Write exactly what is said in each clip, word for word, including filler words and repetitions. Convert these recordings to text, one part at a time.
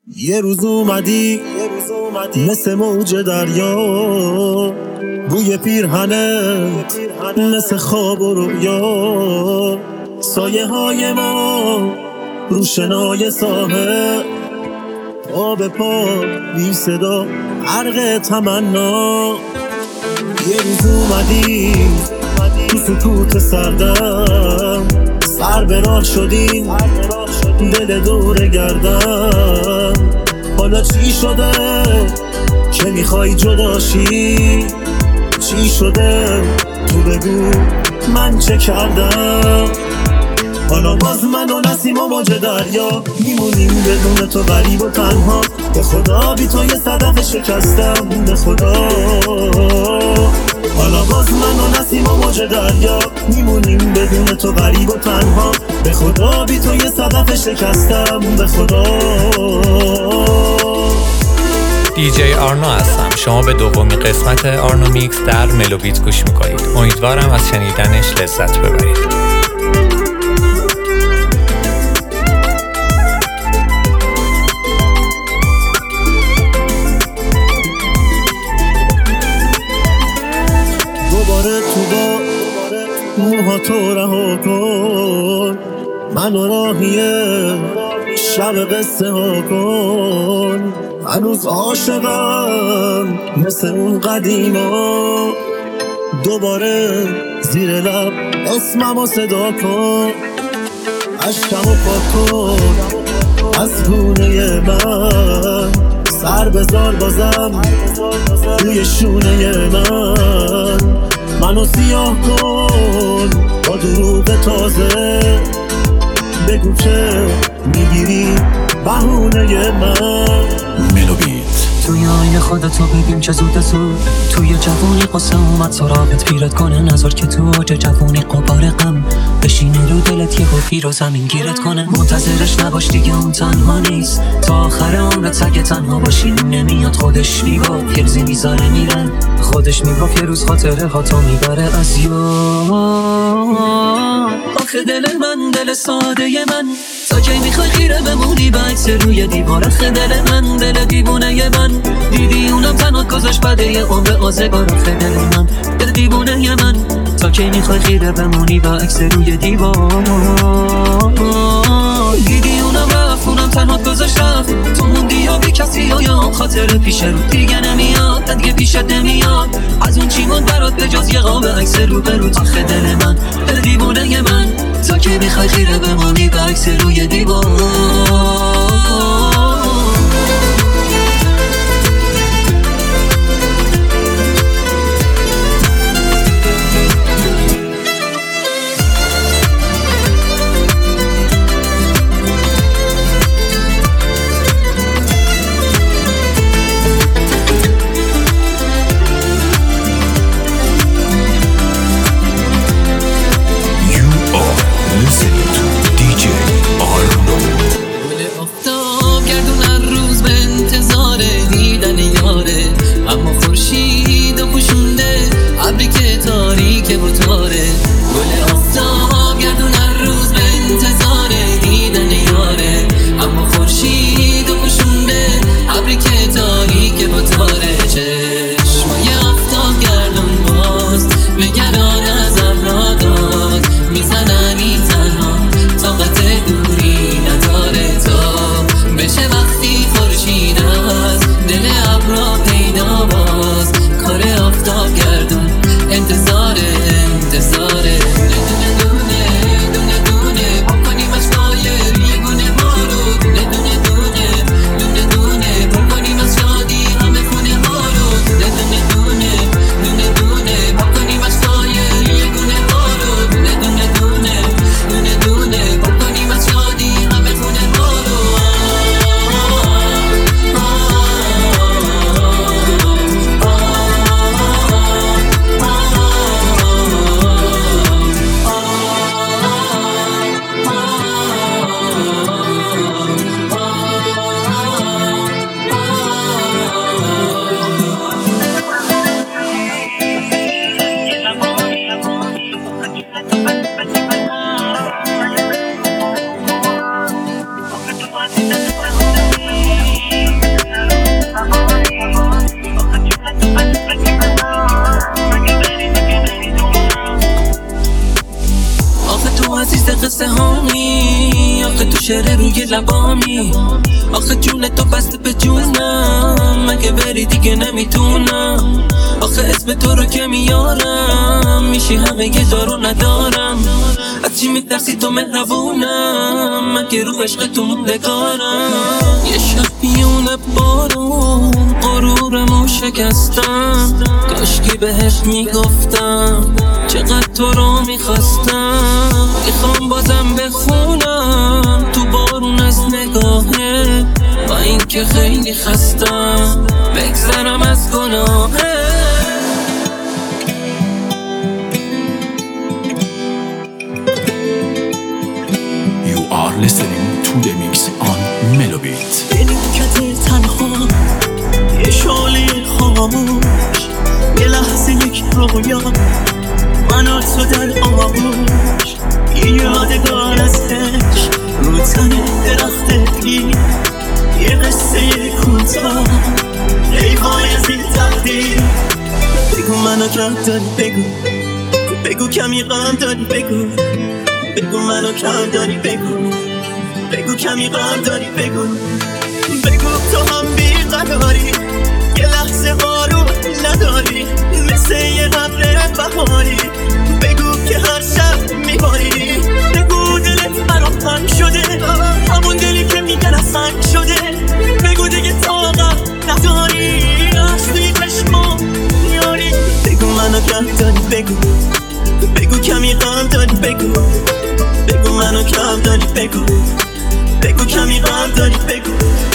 یه روز اومدی مثل موج دریا، بوی پیرهنت مثل خواب و رویا، سایه های ما روشنای ساحل، پا به پا بی صدا غرق تمنا. یه روز اومدی تو سکوت سردم، سر به راه شدیم دل دور گردم. حالا چی شده که میخوای جداشی؟ چی شده تو بگو من چه کردم؟ حالا باز من و نسیم و موج دریا میمونیم بدون تو غریب و تنها. به خدا بی تو یه صدف شکستم، به خدا. حالا باز من و نسیم و موج دریا میمونیم بدون تو غریب و تنها. به خدا بی تو یه صدف شکستم، به خدا. دی جی آرنو هستم. شما به دومین قسمت آرنو میکس در ملوبیت گوش میکنید. امیدوارم از شنیدنش لذت ببرید. دوباره تو با موها تو رها کن، منو راهیه شب قصه ها کن. هنوز عاشقم مثل اون قدیما، دوباره زیر لب اسممو صدا کن. عشقمو پاک کن از گونه من، سر بذار بازم روی شونه من. منو سیاه کن با دروغ تازه، بگو که میگیری بهونه من. ملوبیت توی آینه خودتو ببین چه زود زود، توی جوونی قصه اومد سراغت پیرت کنه. نظر که تو اوج جوونی قبار غم بشینه رو دلت، یه گفی رو زمین گیرت کنه. منتظرش نباش دیگه اون تنها نیست، تا آخر عمرت سگه تنها باشی. نمیاد خودش میگفت یه روزی میذاره میره، خودش میگفت یه روز خاطره ها تو میبره از یاد. آخه دل من دل ساده من، تا کی میخوای خیره بمونی به عکس روی دیوار؟ آخه دل من دل دیوونه من، دیدی اونم تنها گذاشت بده یه عمر آزگار. آخه دل من دل دیوونه من، تا کی میخوای خیره بمونی به عکس روی دیوار؟ دیدی اونم رفت اونم تنها گذاشت رفت، تو موندی یا بی کسی یا یا خاطر پیش رو دیگه نمیاد، دیگه پیشت نمیاد. از اون چی مون برات به جز یه قاب عکس رو به رو؟ آخه دل من دل دیوونه من، تا کی میخوای خیره بمونی به عکس روی دیوار؟ شعر روی لبامی. آخه جون تو بسته به جونم، مگه بری دیگه نمیتونم. آخه اسم تو رو که میارم میشی همه یه جا رو ندارم. از چی میترسی تو مهربونم، مگه رو عشق تو موندگارم. یه شب میونه بارون غرورمو شکستم، کاشکی بهش میگفتم چقدر تو رو میخواستم. میخوام بازم بخونم تو بارون از نگاهه، با این که خیلی خستم بگذرم از گناهه. You are listening to the mix on Melobit. به نیمکت تنها یه شعله خاموش، یه لحظه یک رویا من و تو در آغوش، یه یادگار از عشق رو تن درخت پیر، یه قصه کوتاه ای وای از این تقدیر. بگو منو کم داری، بگو بگو کمی غم داری، بگو بگو منو کم داری، بگو بگو کمی غم داری، بگو بگو تو هم بی‌قراری، یه لحظه آروم نداری، مثل یه ابر بهاری. بگو که هر شب میباری، بگو دلت برام تنگ شده، همون دلی که میگن از سنگ شده. بگو دیگه طاقت نداری، از توی چشمام میاری. بگو منو کم داری، بگو بگو کمی غم داری، بگو بگو منو کم داری، بگو بگو کمی غم داری، بگو.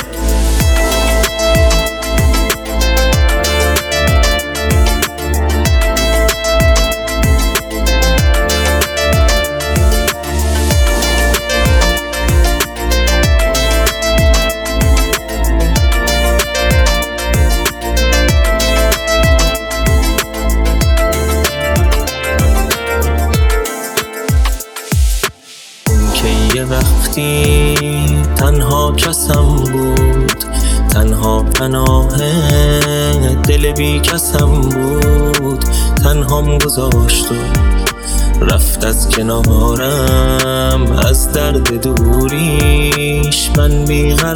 وقتی تنها کسم بود، تنها پناه دل بی کسم بود، تنهام گذاشت و رفت از کنارم. از درد دوریش من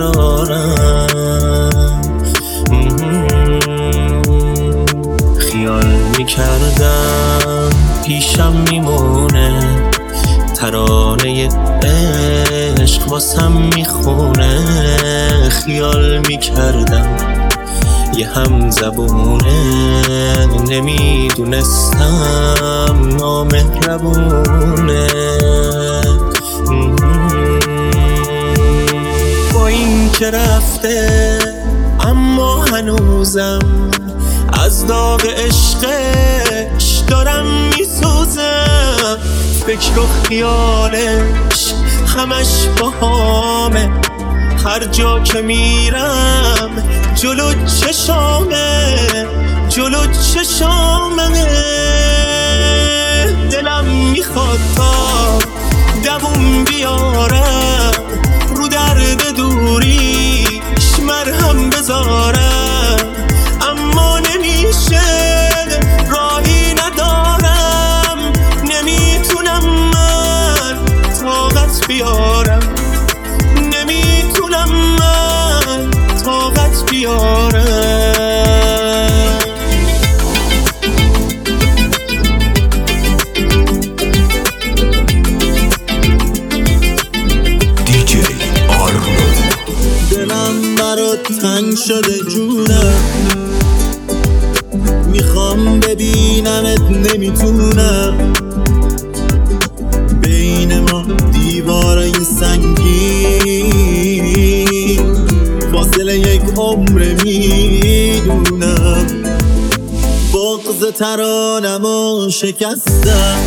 بیقرارم. خیال میکردم پیشم میمونه، ترانه عشق واسم میخونه. خیال میکردم یه هم زبونه، نمیدونستم نامهربونه. با این که رفته اما هنوزم از داغ عشقش دارم میسوزم. فکر و خیالش همش باهامه، هر جا که میرم جلو چشامه، جلو چشامه. دلم میخواد تا دووم بیارم، رو درد دوریش مرهم بذارم، اما نمیشه، راهی ندارم، نمیتونم من طاقت بیارم، نمیتونم من طاقت بیارم. دیجی آرنو. دلم برات تنگ شده جونم، میخوام ببینمت نمیتونم. بین ما دیوارای سنگین، فاصله یک عمر میدونم. بغض ترانمو شکستم،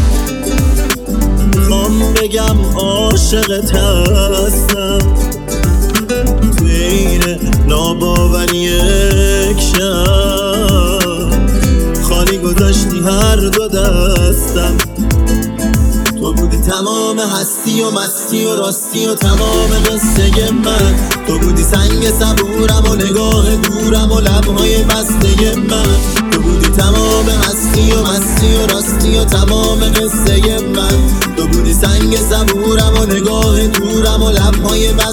میخوام بگم عاشقت هستم. تو این ناباوری یک شب خالی گذاشتی هر دو دستم. تو بودی تمام هستی و مستی و راستی و تمام قصه من. تو بودی سنگ صبورم و نگاه دورم و لبهای بسته من. تو بودی تمام هستی و مستی و راستی و تمام قصه من. تو بودی سنگ صبورم و نگاه دورم و لب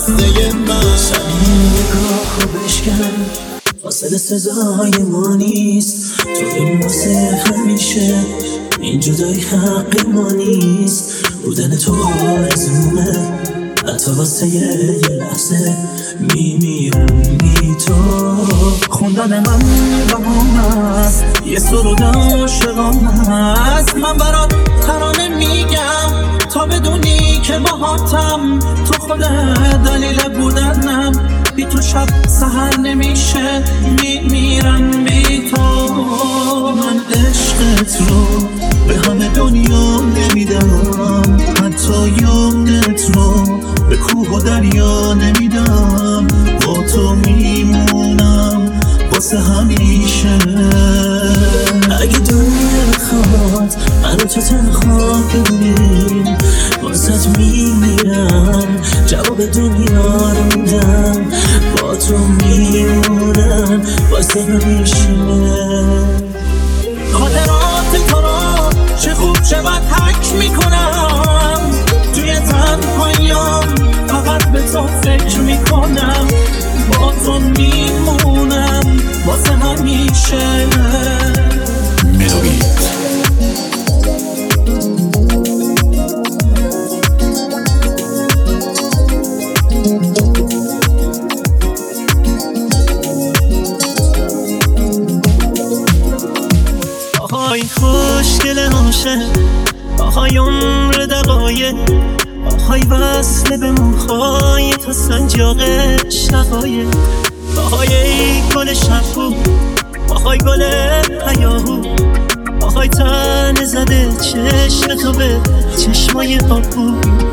بسته من. زمین نگاه رو بشکن، فاصله سزای ما نیست. تو بمون واسه همیشه، این جدایی حق ما نیست. بودن تو آرزومه، حتی واسه یه لحظه میمیرم بی تو. خوندن من بهام است، یه سرود عاشقانه است. من برات ترانه میگم تا بدونی که باهاتم. تو خودت دلیل بودنم، بی تو شب سحر نمیشه، میمیرم بی تو. من عشقت رو به همه دنیا نمیدم، حتی یادت رو به کوه و دریا نمیدم. با تو میمونم واسه همیشه. اگه دنیا بخواد منو تو تنها ببینیم، واسه میمیرم، جواب دنیا رو میدم. با تو میمونم واسه همیشه. خاطرات تو رو چه خوب چه بد حک میکنم، توی تنهاییام فقط به تو فکر میکنم. با تو میمونم واسه همیشه. ملوبیت. آهای خوشگل عاشق، آهای عمر دقایق، آهای وصله به موهای تا سنجاق شقایق. آهای ای گل شبو، آهای گل هیاهو، آهای تن زده چشم تو به چشمای آبو.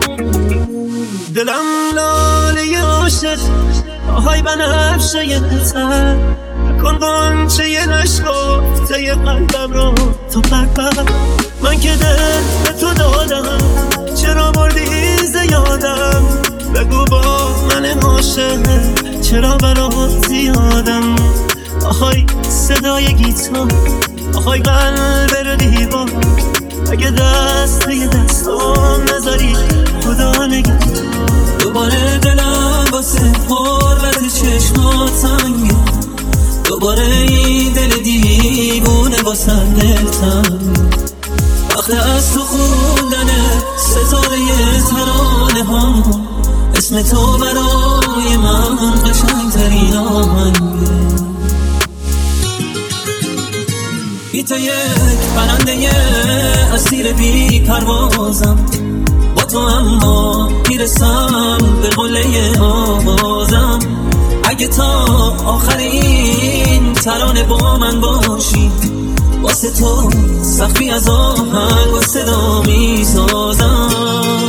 دلم لاله عاشق، آهای بنفشه تر، کن قنچه یه نشکفته یه قلبم رو تو پرپر. من که دل به تو دادم، چرا بردی زیادم؟ بگو با من عاشق چرا برات زیادم؟ آهای صدای گیتار، آهای قلب رو دیوار، اگه دست یه دستم نذاری خدا نگه. دوباره دلم واسه حرمت چشمات تنگه، دوباره این دل دیوونه واسه دلتنگه. وقت از تو خوندنه ستاره ترانه ها، اسم تو برای من قشنگترین آهنگه. بی تو یک پرنده اسیر بی پروازم، با تو اما میرسم به قله آوازم. اگه تا آخر این ترانه با من باشی، واسه تو سقفی از آهنگ و صدا میسازم.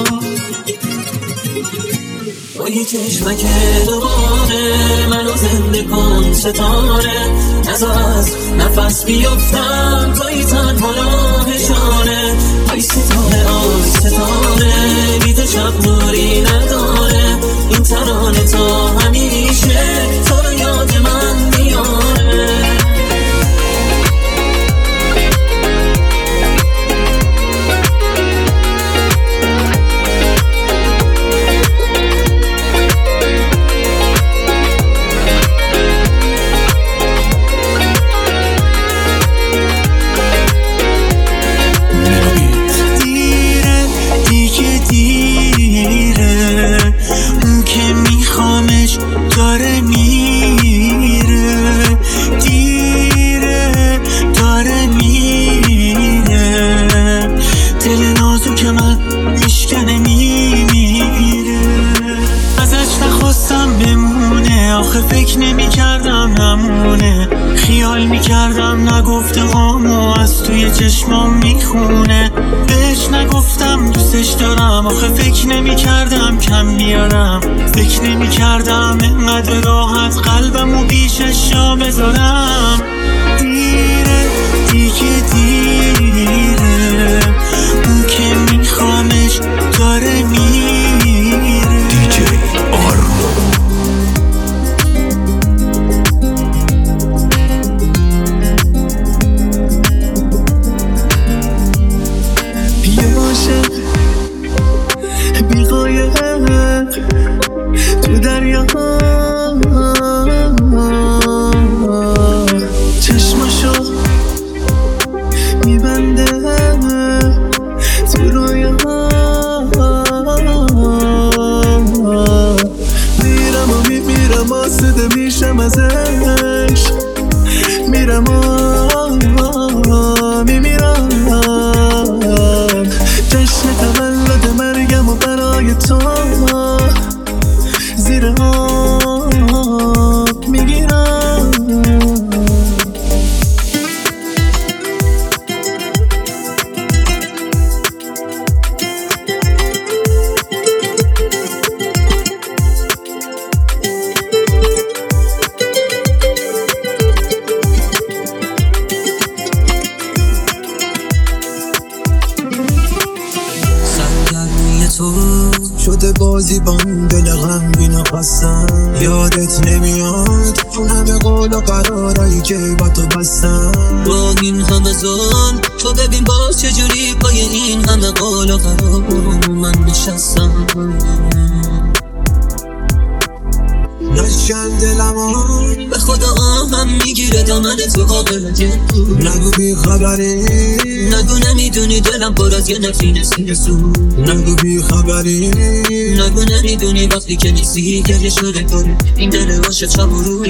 با یه چشمک دوباره منو زنده کن ستاره، نذار از نفس بیفتم توی تنها راهشانه. آی ستاره آی ستاره، بی تو شب نوری نداره. این ترانه تا همیشه تو رو یاد من میاره. داره میره، دیره داره میره. دل نازو که من میشکنه میمیره. ازش نخواستم بمونه، آخه فکر نمی کردم نمونه. خیال میکردم نگفته هامو از توی چشمام میخونه. بهش نگفتم دوستش دارم، آخه فکر نمی کردم کم بیارم. فکر نمی کردم اینقدر راحت قلبمو پیشش جا بذارم. دیره دیگه دیره، اون که میخوامش داره میره. دیجی آرنو. بی عاشق بی قایق، تو دلم آسوده میشم ازش، میرم آه میمیرم. جشن تولد مرگم و برای تو زیر آب میگیرم. شده بازی بان دل غمگین و خستم، یادت نمیاد تو همه قول و قرارایی که با تو بستم. با این همه ظلم تو ببین باز چجوری پای این همه قول و قرار من نشستم. نشکن دلم به خدا آهم میگیره دامن تو قابل جدو. نگو بی خبری، نگو نمیدونی دلم پر از یه نفرین سیرسو. نگو بی خبری، نگو نمیدونی وقتی که نیستی گریه شده کاره این دل عاشق شب و روی.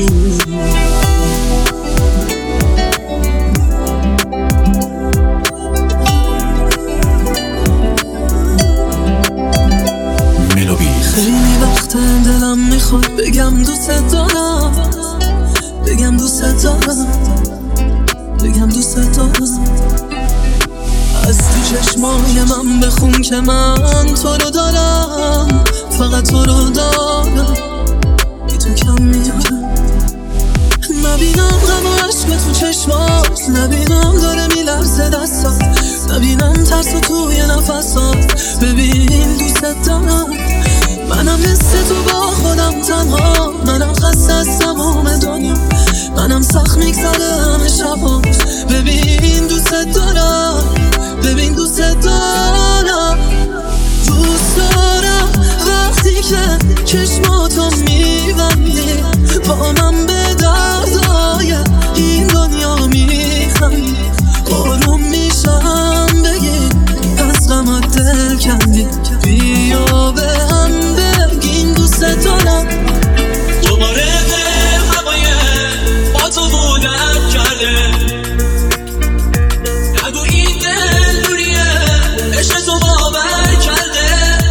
خیلی وقت دلم میخواد بگم دوست دارم، بگم دوست دارم، بگم دوست دارم. از تو چشمای من بخون که من تو رو دارم، فقط تو رو دارم، بی تو کم میارم. نبینم غم و عشق تو چشمات، نبینم داره میلرزه دستات، نبینم ترس توی نفسات. ببین دوست دارم، منم مثل تو با خودم تنها، منم خسته از تمام دنیا، منم سخت میگذره همه شبا. ببین دوست دارم، ببین دوست دارم، دوست دارم وقتی که چشماتو میبندی با من به دردای این دنیا میخندی. آروم میشم بگی از غمت دل کندی، بیا به هم بگین دوست دارم. دوباره دل هوای با تو بودم کرده، نگو این دل دوریه عشق تو باور کرده.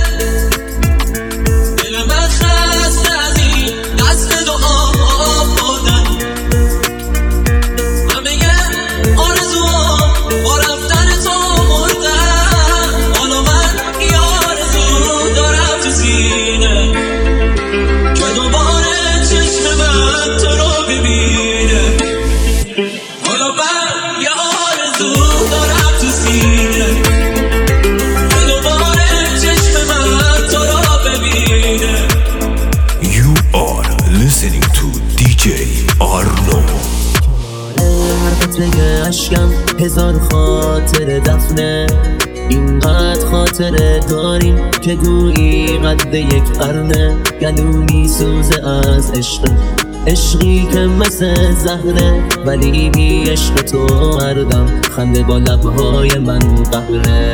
دل من خسته از این دست دعا بردم، من بگم آرزوام با رفتن تو مردم. حالا من یه آرزو دارم تو سینه که دوباره چشم من تو رو ببینه. حالا من یه آرزو دارم تو سینه که دوباره چشم من تو رو ببینه. You are listening to دی جی Arno. هر قطره عشقم هزار خاطر دفنه، اینقدر خاطره داریم که گویی قد یک قرنه. گلومی سوزه از عشق، عشقی که مثل زهره، ولی بی عشق تو هر دم خنده با لبهای من قهره.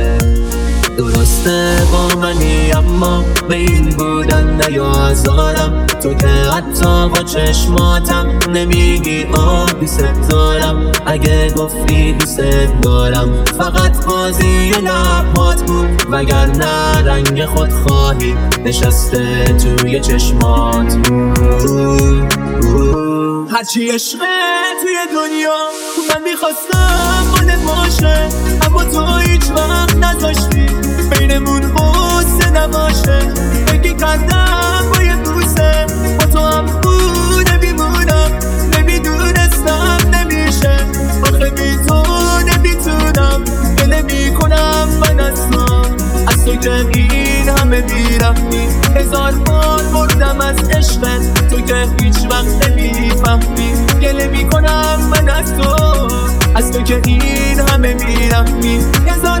درسته با منی اما به این بودن نیازارم، تو که حتی با چشماتم نمیگی آه دوست دارم. اگه گفتی دوست دارم فقط بازی لبات بود، وگرنه رنگ خودخواهی نشسته توی چشمات. هرچی عشقه توی دنیا من میخواستم مال باشه، اما تو هیچ وقت نذاشتی بینمون قصه نباشه. فکر کردم باید دوسته با تو هم بوده بیمونم، نمیدونستم نمیشه آخه بی تو نمیتونم. گله میکنم من از تو، از تو که این همه بیرفتی. هزار بار بردم از عشقت، تو که هیچ وقت نمیفهمی. گله میکنم من از تو، از تو که این همه میرفتی. هزار